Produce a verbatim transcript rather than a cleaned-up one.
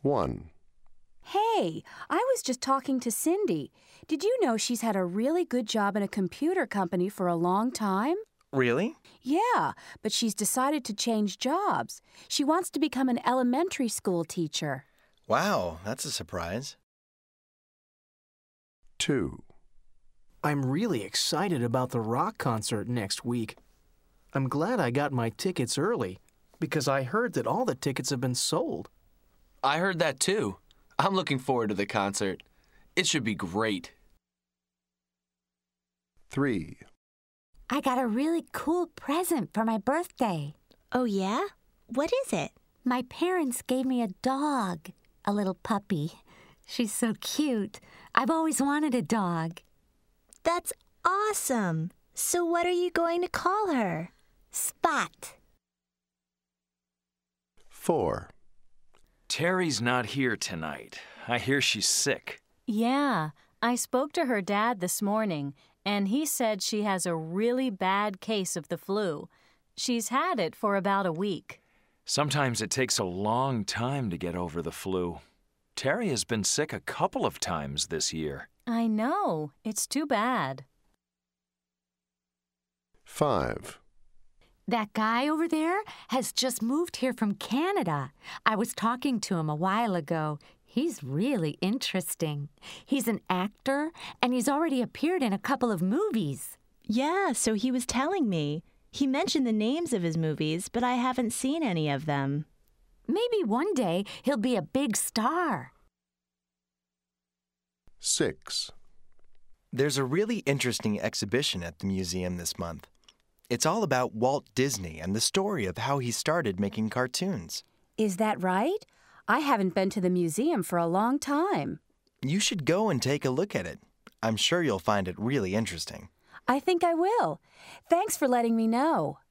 one. Hey, I was just talking to Cindy. Did you know she's had a really good job in a computer company for a long time? Really? Yeah, but she's decided to change jobs. She wants to become an elementary school teacher. Wow, that's a surprise. two. I'm really excited about the rock concert next week. I'm glad I got my tickets early because I heard that all the tickets have been sold. I heard that too. I'm looking forward to the concert. It should be great. three. I got a really cool present for my birthday. Oh, yeah? What is it? My parents gave me a dog, a little puppy. She's so cute. I've always wanted a dog. That's awesome. So what are you going to call her? Spot. four. Terry's not here tonight. I hear she's sick. Yeah, I spoke to her dad this morning, and he said she has a really bad case of the flu. She's had it for about a week. Sometimes it takes a long time to get over the flu. Terry has been sick a couple of times this year. I know. It's too bad. five. That guy over there has just moved here from Canada. I was talking to him a while ago. He's really interesting. He's an actor, and he's already appeared in a couple of movies. Yeah, so he was telling me. He mentioned the names of his movies, but I haven't seen any of them. Maybe one day he'll be a big star. six. There's a really interesting exhibition at the museum this month. It's all about Walt Disney and the story of how he started making cartoons. Is that right? I haven't been to the museum for a long time. You should go and take a look at it. I'm sure you'll find it really interesting. I think I will. Thanks for letting me know.